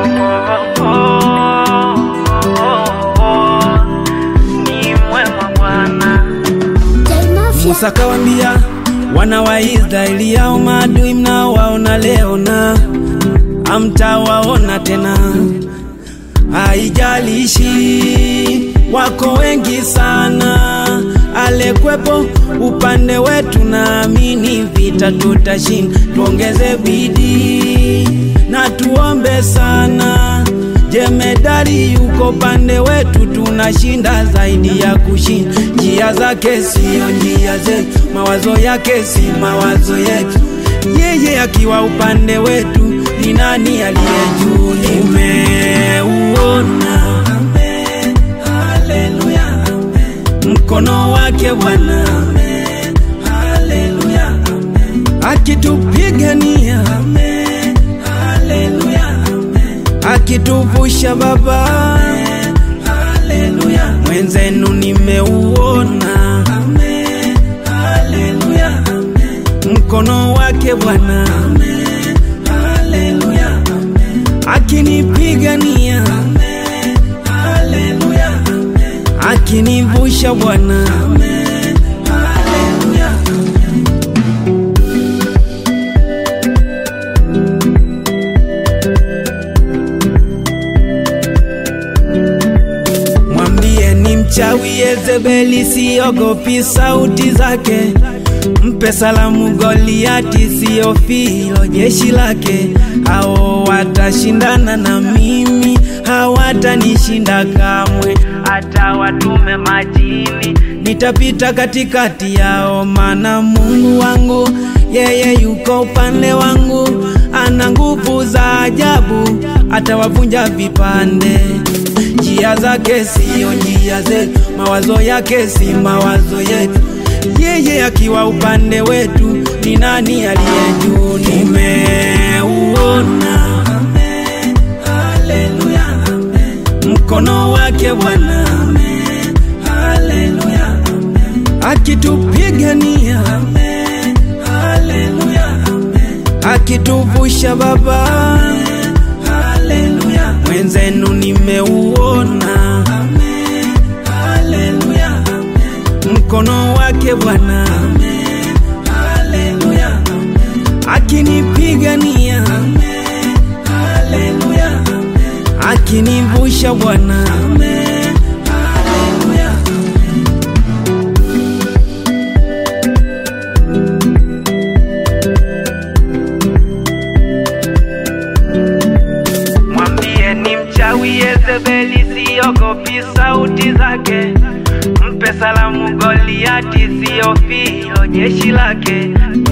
Ni mwema Bwana. Musa kawambia wana wa Israeli, yao maadui mnaowaona leo na hamtawaona tena. Haijalishi wako wengi sana, alekwepo upande wetu, naamini vita tutashinda. Tuongeze bidii na tuombe sana, jemedari yuko pande wetu, tunashinda zaidi ya kushinda. Njia zake sio njia zetu, mawazo yake si mawazo yetu. Yeye akiwa upande wetu, ni nani aliye juu? Nimeuona mkono wake Bwana, akitupigania, akituvusha Baba. Mwenzenu nimeuona mkono wake Bwana, akinipigania, akinivusha Bwana. Mwambie ni mchawi Yezebeli, siogopi sauti zake. Mpe salamu Goliati, siofi hilo jeshi lake. Hao watashindana na mimi, hawatanishinda kamwe. Hata watume majini, nitapita katikati yao. Maana Mungu wangu, yeye yuko upande wangu. Ana nguvu za ajabu, atawavunja vipande. Njia zake sio njia zetu, mawazo yake si mawazo yetu. Yeye akiwa upande wetu, ni nani aliye juu? Nimeuona mkono wake Bwana, akitupigania, akituvusha Baba. Mwenzenu nimeuona mkono wake Bwana, akinipigania, akinivusha Bwana. Mwambie ni mchawi Yezebeli, siogopi sauti zake. Mpe salamu Goliati, siofi hilo jeshi lake.